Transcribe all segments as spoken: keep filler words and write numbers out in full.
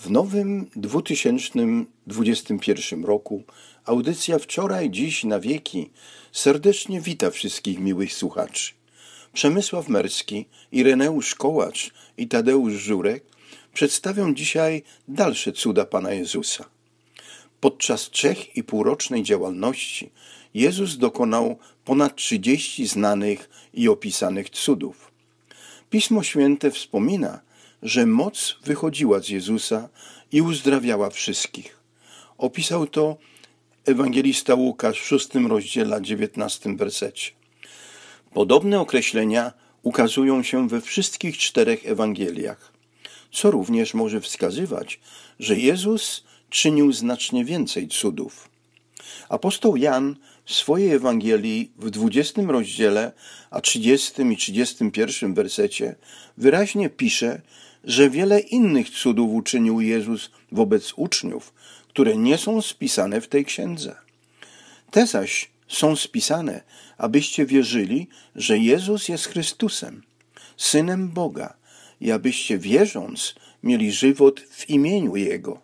W nowym dwutysięcznym dwudziestym pierwszym roku audycja Wczoraj, Dziś, na wieki serdecznie wita wszystkich miłych słuchaczy. Przemysław Merski, Ireneusz Kołacz i Tadeusz Żurek przedstawią dzisiaj dalsze cuda Pana Jezusa. Podczas trzech i półrocznej działalności Jezus dokonał ponad trzydziestu znanych i opisanych cudów. Pismo Święte wspomina, że moc wychodziła z Jezusa i uzdrawiała wszystkich. Opisał to ewangelista Łukasz w szóstym rozdziale, dziewiętnastym wersecie. Podobne określenia ukazują się we wszystkich czterech Ewangeliach, co również może wskazywać, że Jezus czynił znacznie więcej cudów. Apostoł Jan w swojej Ewangelii w dwudziestym rozdziale, a trzydziestym i trzydziestym pierwszym wersecie wyraźnie pisze, że wiele innych cudów uczynił Jezus wobec uczniów, które nie są spisane w tej księdze. Te zaś są spisane, abyście wierzyli, że Jezus jest Chrystusem, Synem Boga, i abyście wierząc mieli żywot w imieniu Jego.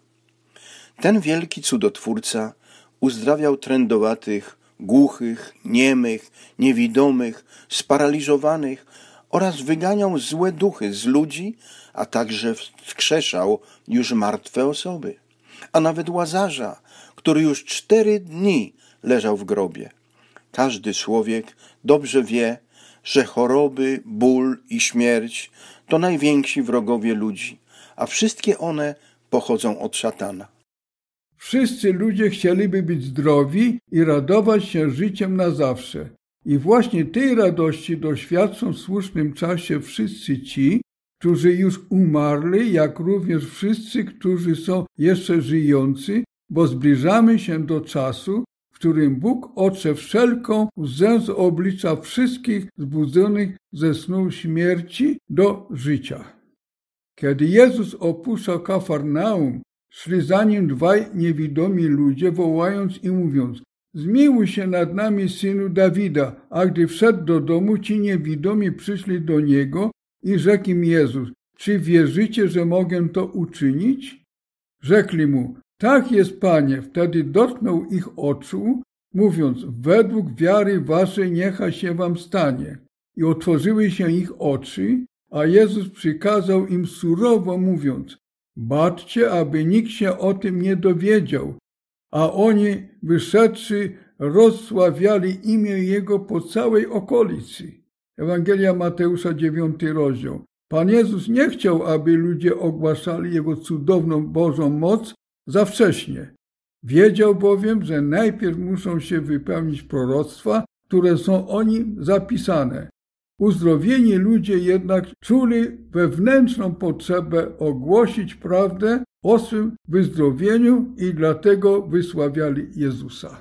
Ten wielki cudotwórca uzdrawiał trędowatych, głuchych, niemych, niewidomych, sparaliżowanych oraz wyganiał złe duchy z ludzi, a także wskrzeszał już martwe osoby, a nawet Łazarza, który już cztery dni leżał w grobie. Każdy człowiek dobrze wie, że choroby, ból i śmierć to najwięksi wrogowie ludzi, a wszystkie one pochodzą od szatana. Wszyscy ludzie chcieliby być zdrowi i radować się życiem na zawsze. I właśnie tej radości doświadczą w słusznym czasie wszyscy ci, którzy już umarli, jak również wszyscy, którzy są jeszcze żyjący, bo zbliżamy się do czasu, w którym Bóg otrze wszelką łzę z oblicza wszystkich zbudzonych ze snu śmierci do życia. Kiedy Jezus opuszczał Kafarnaum, szli za nim dwaj niewidomi ludzie, wołając i mówiąc: zmiłuj się nad nami, synu Dawida. A gdy wszedł do domu, ci niewidomi przyszli do niego i rzekł im Jezus: czy wierzycie, że mogę to uczynić? Rzekli mu: tak jest, Panie. Wtedy dotknął ich oczu, mówiąc: według wiary waszej niechaj się wam stanie. I otworzyły się ich oczy, a Jezus przykazał im surowo, mówiąc: baczcie, aby nikt się o tym nie dowiedział. A oni, wyszedłszy, rozsławiali imię Jego po całej okolicy. Ewangelia Mateusza, dziewiąty rozdział. Pan Jezus nie chciał, aby ludzie ogłaszali Jego cudowną Bożą moc za wcześnie. Wiedział bowiem, że najpierw muszą się wypełnić proroctwa, które są o Nim zapisane. Uzdrowieni ludzie jednak czuli wewnętrzną potrzebę ogłosić prawdę o swym wyzdrowieniu i dlatego wysławiali Jezusa.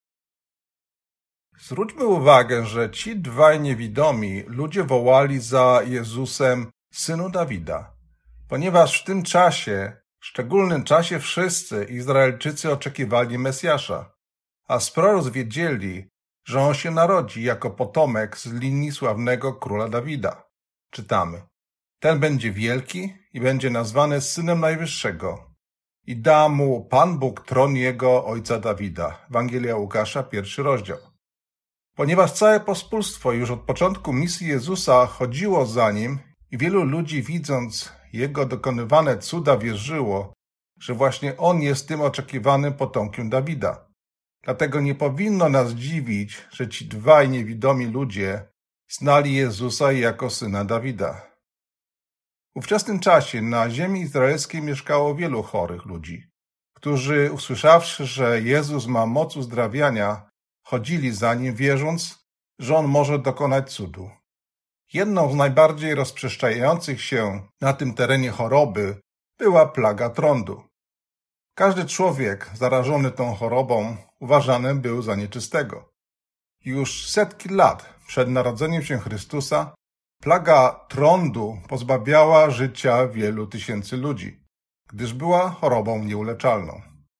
Zwróćmy uwagę, że ci dwaj niewidomi ludzie wołali za Jezusem: Synu Dawida, ponieważ w tym czasie, szczególnym czasie, wszyscy Izraelczycy oczekiwali Mesjasza, a z proroc wiedzieli, że on się narodzi jako potomek z linii sławnego króla Dawida. Czytamy: ten będzie wielki i będzie nazwany Synem Najwyższego i da mu Pan Bóg tron jego ojca Dawida. Ewangelia Łukasza, pierwszy rozdział. Ponieważ całe pospólstwo już od początku misji Jezusa chodziło za nim i wielu ludzi, widząc jego dokonywane cuda, wierzyło, że właśnie on jest tym oczekiwanym potomkiem Dawida. Dlatego nie powinno nas dziwić, że ci dwaj niewidomi ludzie znali Jezusa jako syna Dawida. W ówczesnym czasie na ziemi izraelskiej mieszkało wielu chorych ludzi, którzy, usłyszawszy, że Jezus ma moc uzdrawiania, chodzili za nim, wierząc, że on może dokonać cudu. Jedną z najbardziej rozprzestrzeniających się na tym terenie choroby była plaga trądu. Każdy człowiek zarażony tą chorobą uważany był za nieczystego. Już setki lat przed narodzeniem się Chrystusa plaga trądu pozbawiała życia wielu tysięcy ludzi, gdyż była chorobą nieuleczalną.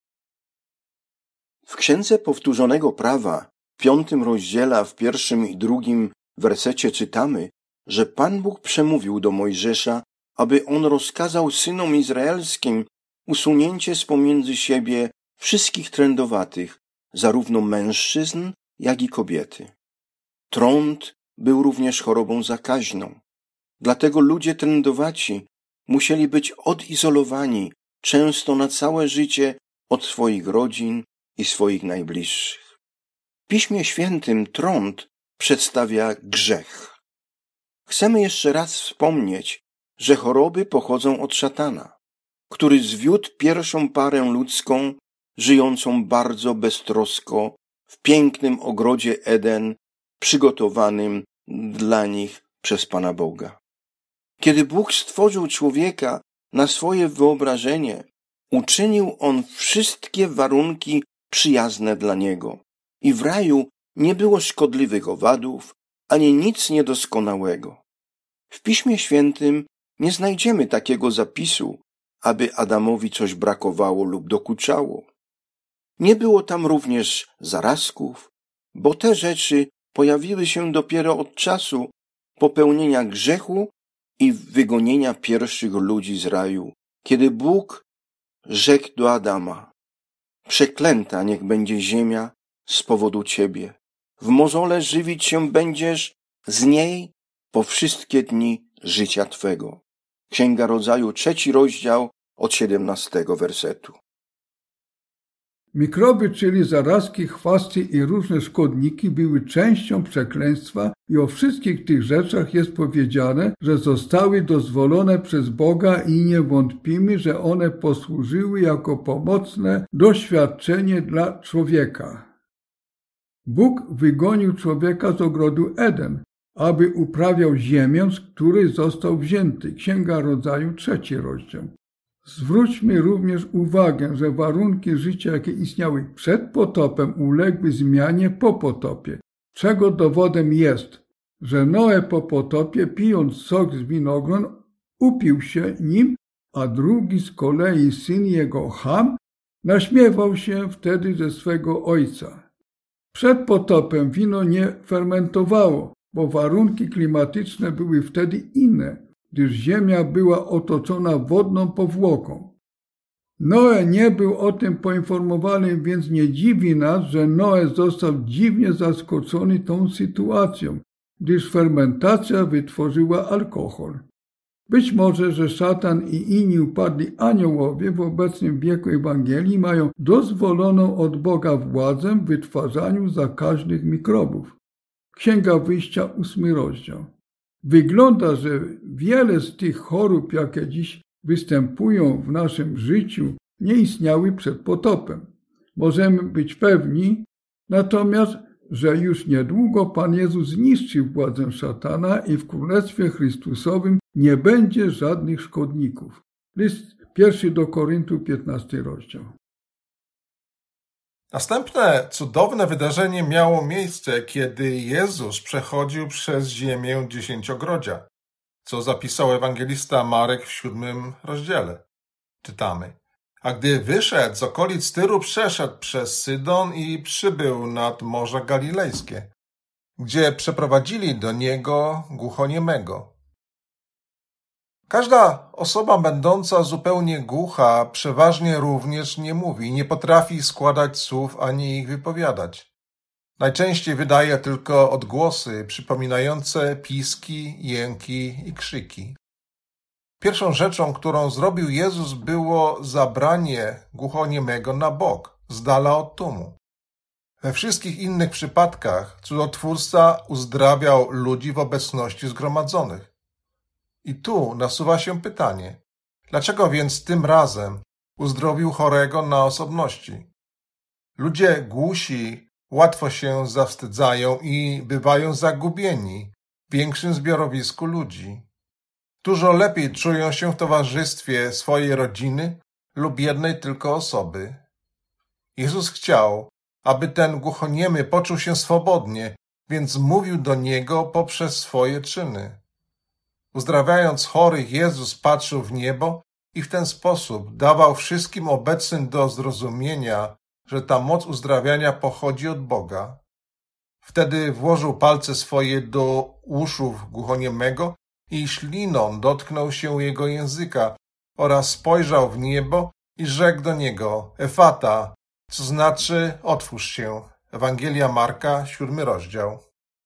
W Księdze Powtórzonego Prawa, w piątym rozdziale, w pierwszym i drugim wersecie czytamy, że Pan Bóg przemówił do Mojżesza, aby on rozkazał synom izraelskim usunięcie z pomiędzy siebie wszystkich trędowatych, zarówno mężczyzn, jak i kobiety. Trąd był również chorobą zakaźną. Dlatego ludzie trędowaci musieli być odizolowani często na całe życie od swoich rodzin i swoich najbliższych. W Piśmie Świętym trąd przedstawia grzech. Chcemy jeszcze raz wspomnieć, że choroby pochodzą od szatana, który zwiódł pierwszą parę ludzką, żyjącą bardzo beztrosko w pięknym ogrodzie Eden, przygotowanym dla nich przez Pana Boga. Kiedy Bóg stworzył człowieka na swoje wyobrażenie, uczynił on wszystkie warunki przyjazne dla niego i w raju nie było szkodliwych owadów, ani nic niedoskonałego. W Piśmie Świętym nie znajdziemy takiego zapisu, aby Adamowi coś brakowało lub dokuczało. Nie było tam również zarazków, bo te rzeczy pojawiły się dopiero od czasu popełnienia grzechu i wygonienia pierwszych ludzi z raju, kiedy Bóg rzekł do Adama: przeklęta niech będzie ziemia z powodu ciebie. W mozole żywić się będziesz z niej po wszystkie dni życia twego. Księga Rodzaju, trzeci rozdział, od siedemnastego wersetu. Mikroby, czyli zarazki, chwasty i różne szkodniki były częścią przekleństwa i o wszystkich tych rzeczach jest powiedziane, że zostały dozwolone przez Boga i nie wątpimy, że one posłużyły jako pomocne doświadczenie dla człowieka. Bóg wygonił człowieka z ogrodu Eden, aby uprawiał ziemię, z której został wzięty. Księga Rodzaju, trzeci rozdział. Zwróćmy również uwagę, że warunki życia, jakie istniały przed potopem, uległy zmianie po potopie, czego dowodem jest, że Noe po potopie, pijąc sok z winogron, upił się nim, a drugi z kolei syn jego, Ham, naśmiewał się wtedy ze swego ojca. Przed potopem wino nie fermentowało, bo warunki klimatyczne były wtedy inne, gdyż ziemia była otoczona wodną powłoką. Noe nie był o tym poinformowany, więc nie dziwi nas, że Noe został dziwnie zaskoczony tą sytuacją, gdyż fermentacja wytworzyła alkohol. Być może, że szatan i inni upadli aniołowie w obecnym wieku Ewangelii mają dozwoloną od Boga władzę w wytwarzaniu zakaźnych mikrobów. Księga Wyjścia, ósmy rozdział. Wygląda, że wiele z tych chorób, jakie dziś występują w naszym życiu, nie istniały przed potopem. Możemy być pewni natomiast, że już niedługo Pan Jezus zniszczy władzę szatana i w Królestwie Chrystusowym nie będzie żadnych szkodników. List pierwszy do Koryntu, piętnasty rozdział. Następne cudowne wydarzenie miało miejsce, kiedy Jezus przechodził przez ziemię dziesięciogrodzia, co zapisał ewangelista Marek w siódmym rozdziale. Czytamy: a gdy wyszedł z okolic Tyru, przeszedł przez Sydon i przybył nad Morze Galilejskie, gdzie przeprowadzili do niego głuchoniemego. Każda osoba będąca zupełnie głucha przeważnie również nie mówi, nie potrafi składać słów ani ich wypowiadać. Najczęściej wydaje tylko odgłosy przypominające piski, jęki i krzyki. Pierwszą rzeczą, którą zrobił Jezus, było zabranie głuchoniemego na bok, z dala od tłumu. We wszystkich innych przypadkach cudotwórca uzdrawiał ludzi w obecności zgromadzonych. I tu nasuwa się pytanie, dlaczego więc tym razem uzdrowił chorego na osobności? Ludzie głusi łatwo się zawstydzają i bywają zagubieni w większym zbiorowisku ludzi. Dużo lepiej czują się w towarzystwie swojej rodziny lub jednej tylko osoby. Jezus chciał, aby ten głuchoniemy poczuł się swobodnie, więc mówił do niego poprzez swoje czyny. Uzdrawiając chorych, Jezus patrzył w niebo i w ten sposób dawał wszystkim obecnym do zrozumienia, że ta moc uzdrawiania pochodzi od Boga. Wtedy włożył palce swoje do uszów głuchoniemego i śliną dotknął się jego języka oraz spojrzał w niebo i rzekł do niego: Efata, co znaczy otwórz się. Ewangelia Marka, siódmy rozdział.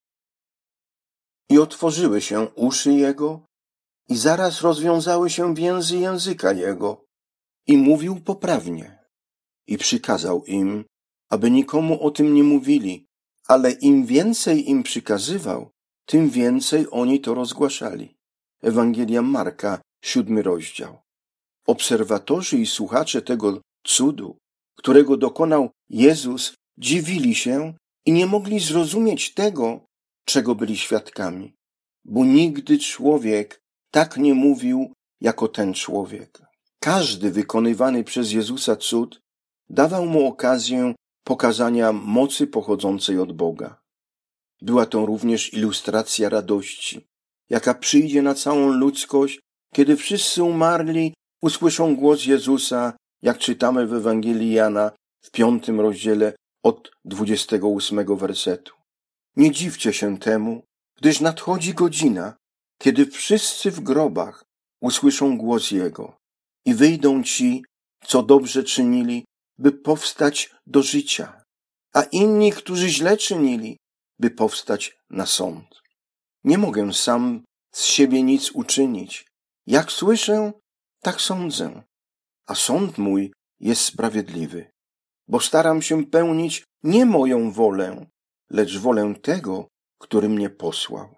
I otworzyły się uszy jego, i zaraz rozwiązały się więzy języka jego, i mówił poprawnie. I przykazał im, aby nikomu o tym nie mówili, ale im więcej im przykazywał, tym więcej oni to rozgłaszali. Ewangelia Marka, siódmy rozdział. Obserwatorzy i słuchacze tego cudu, którego dokonał Jezus, dziwili się i nie mogli zrozumieć tego, czego byli świadkami, bo nigdy człowiek tak nie mówił, jako ten człowiek. Każdy wykonywany przez Jezusa cud dawał mu okazję pokazania mocy pochodzącej od Boga. Była to również ilustracja radości, jaka przyjdzie na całą ludzkość, kiedy wszyscy umarli usłyszą głos Jezusa, jak czytamy w Ewangelii Jana w piątym rozdziale od dwudziestego ósmego wersetu. Nie dziwcie się temu, gdyż nadchodzi godzina, kiedy wszyscy w grobach usłyszą głos Jego i wyjdą ci, co dobrze czynili, by powstać do życia, a inni, którzy źle czynili, by powstać na sąd. Nie mogę sam z siebie nic uczynić. Jak słyszę, tak sądzę, a sąd mój jest sprawiedliwy, bo staram się pełnić nie moją wolę, lecz wolę tego, który mnie posłał.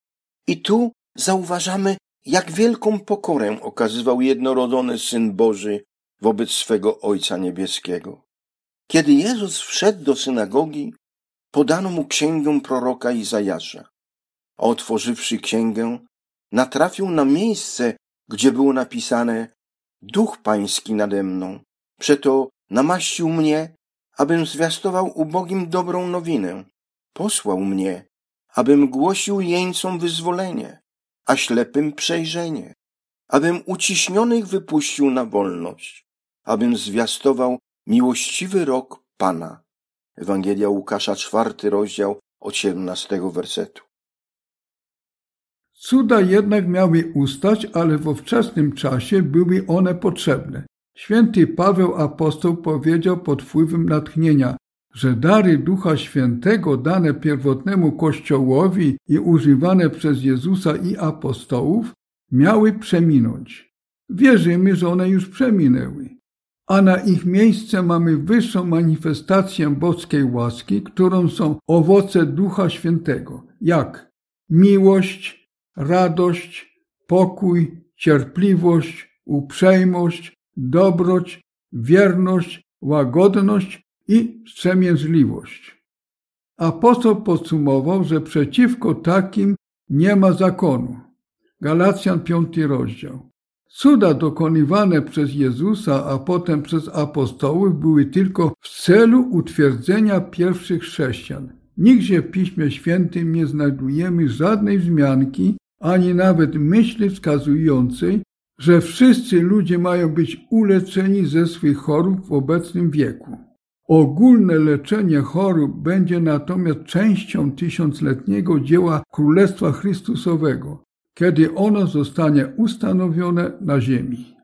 I tu zauważamy, jak wielką pokorę okazywał jednorodzony Syn Boży wobec swego Ojca Niebieskiego. Kiedy Jezus wszedł do synagogi, podano mu księgę proroka Izajasza, a otworzywszy księgę, natrafił na miejsce, gdzie było napisane: Duch Pański nade mną, przeto namaścił mnie, abym zwiastował ubogim dobrą nowinę. Posłał mnie, abym głosił jeńcom wyzwolenie, a ślepym przejrzenie, abym uciśnionych wypuścił na wolność, abym zwiastował miłościwy rok Pana. Ewangelia Łukasza, czwarty rozdział, od siedemnastego wersetu. Cuda jednak miały ustać, ale w ówczesnym czasie były one potrzebne. Święty Paweł apostoł powiedział pod wpływem natchnienia, że dary Ducha Świętego dane pierwotnemu Kościołowi i używane przez Jezusa i apostołów miały przeminąć. Wierzymy, że one już przeminęły, a na ich miejsce mamy wyższą manifestację boskiej łaski, którą są owoce Ducha Świętego, jak miłość, radość, pokój, cierpliwość, uprzejmość, dobroć, wierność, łagodność i wstrzemięźliwość. Apostoł podsumował, że przeciwko takim nie ma zakonu. Galacjan, piąty rozdział. Cuda dokonywane przez Jezusa, a potem przez apostołów były tylko w celu utwierdzenia pierwszych chrześcijan. Nigdzie w Piśmie Świętym nie znajdujemy żadnej wzmianki, ani nawet myśli wskazującej, że wszyscy ludzie mają być uleczeni ze swych chorób w obecnym wieku. Ogólne leczenie chorób będzie natomiast częścią tysiącletniego dzieła Królestwa Chrystusowego, kiedy ono zostanie ustanowione na ziemi.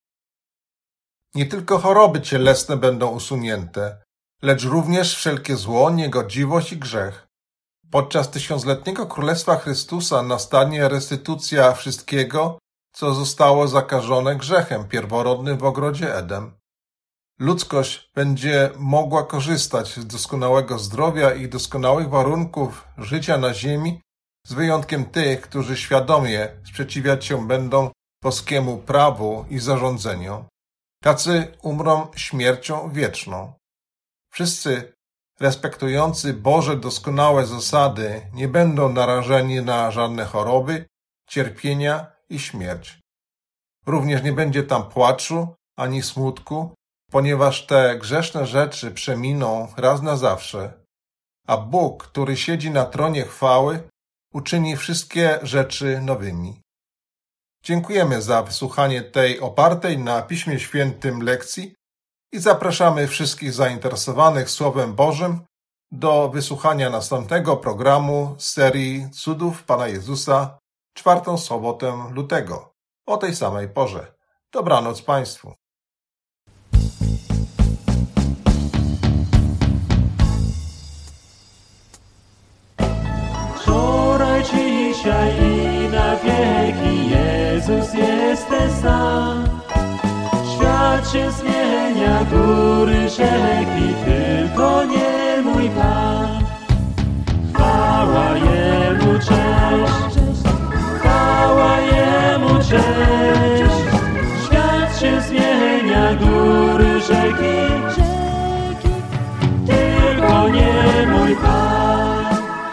Nie tylko choroby cielesne będą usunięte, lecz również wszelkie zło, niegodziwość i grzech. Podczas tysiącletniego Królestwa Chrystusa nastanie restytucja wszystkiego, co zostało zakażone grzechem pierworodnym w ogrodzie Edem. Ludzkość będzie mogła korzystać z doskonałego zdrowia i doskonałych warunków życia na ziemi, z wyjątkiem tych, którzy świadomie sprzeciwiać się będą boskiemu prawu i zarządzeniom. Tacy umrą śmiercią wieczną. Wszyscy respektujący Boże doskonałe zasady nie będą narażeni na żadne choroby, cierpienia i śmierć. Również nie będzie tam płaczu ani smutku, ponieważ te grzeszne rzeczy przeminą raz na zawsze, a Bóg, który siedzi na tronie chwały, uczyni wszystkie rzeczy nowymi. Dziękujemy za wysłuchanie tej opartej na Piśmie Świętym lekcji i zapraszamy wszystkich zainteresowanych Słowem Bożym do wysłuchania następnego programu z serii Cudów Pana Jezusa, czwartą sobotę lutego, o tej samej porze. Dobranoc Państwu. jestem sam. Świat się zmienia, góry, rzeki, tylko nie mój Pan. Chwała Jemu, cześć, chwała Jemu, cześć. Świat się zmienia, góry, rzeki, tylko nie mój Pan.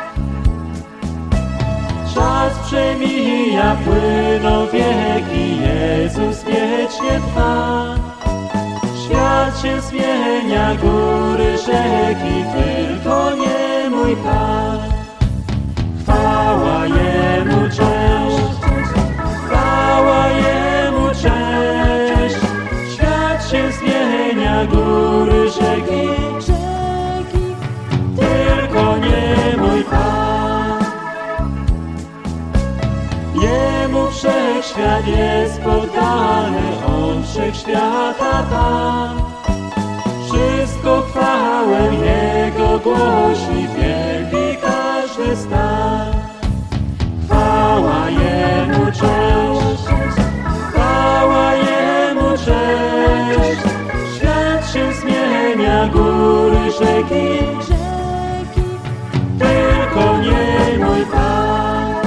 Czas przemija, płyną wieki, Jezus wiecznie trwa. Świat się zmienia, góry, rzeki, tylko nie mój Pan. Chwała Jemu, cześć, chwała Jemu, cześć. Świat się zmienia, góry, rzeki, tylko nie mój Pan. Jemu wszechświat jest poddany, On wszechświata Pan. Wszystko chwałę Jego głosi, wielki każdy stan. Chwała Jemu, cześć, chwała Jemu, cześć. Świat się zmienia, góry, rzeki, tylko nie mój Pan.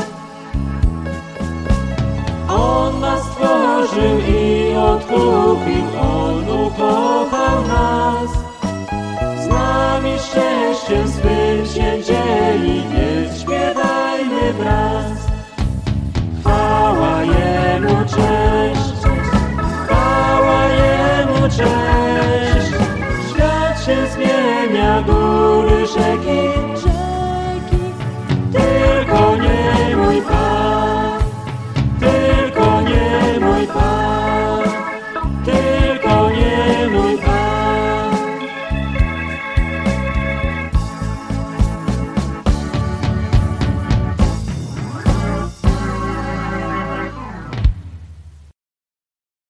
On nas stworzył i odkupił, On ukochał nas. Z nami szczęściem swym się dzieli, więc śpiewajmy wraz.